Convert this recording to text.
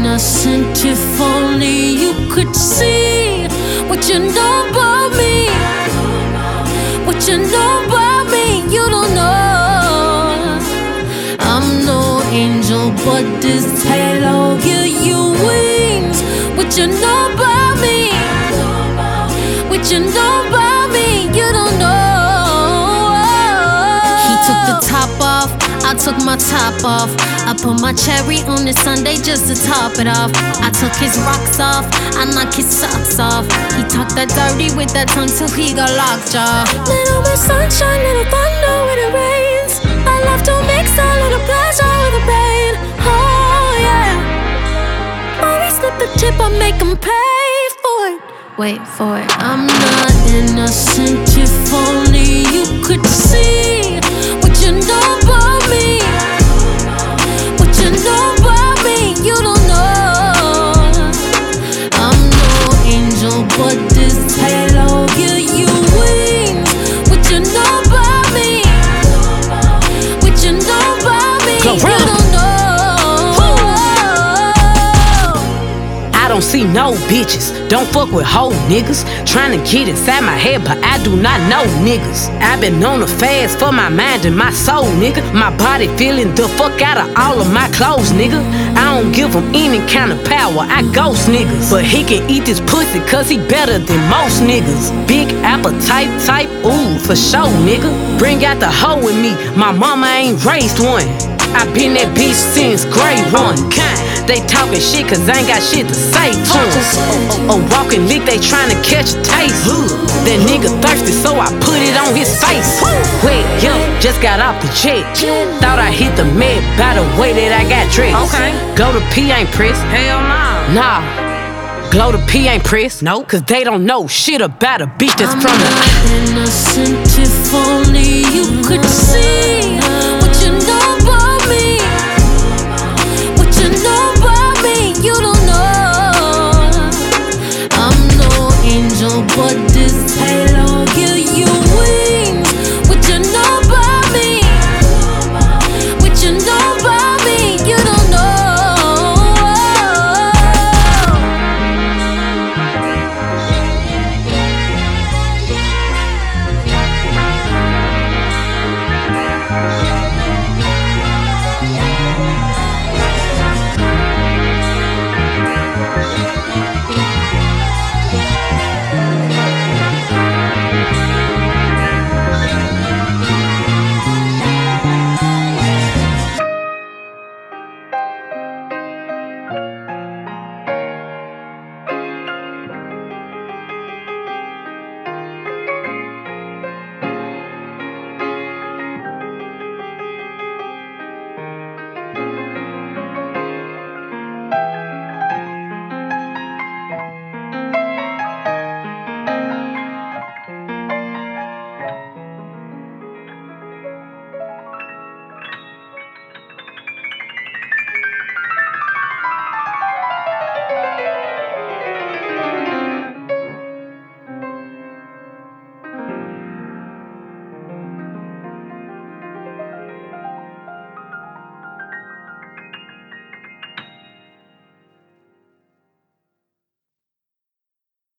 innocent. If only you could see what you know about me. What you know about me, you don't know. I'm no angel, but this halo give you wings. What you know about me? What you know about me, you don't know. He took the top off, I took my top off. I put my cherry on this Sunday just to top it off. I took his rocks off, I knocked his socks off. He talked that dirty with that tongue till he got lockjaw. Little bit sunshine, little thunder when it rains. I love to mix a little pleasure with the pain. Oh yeah. Always slip the tip, I make him pay for it. Wait for it. I'm not innocent. If only you could see what you know about me. What you know about me, you don't know. I'm no angel, but this halo give you wings. What you know about me? What you know about me, you don't know. I don't see no bitches, don't fuck with hoe niggas. Tryna get inside my head, but I do not know niggas. I've been on a fast for my mind and my soul, nigga. My body feeling the fuck out of all of my clothes, nigga. I don't give him any kind of power, I ghost niggas. But he can eat this pussy cause he better than most niggas. Big appetite type, ooh, for sure, nigga. Bring out the hoe with me, my mama ain't raised one. I been that bitch since grade one. They talking shit cause I ain't got shit to say to them. A walking lick, they tryna catch a taste. That nigga thirsty, so I put it on his face. Wait, yo, just got off the jet. Thought I hit the med by the way that I got dressed. Okay. Glow to P ain't pressed. Hell nah. Nah. Glow to P ain't pressed. No, cause they don't know shit about a bitch that's I'm from not the innocent. If only you could see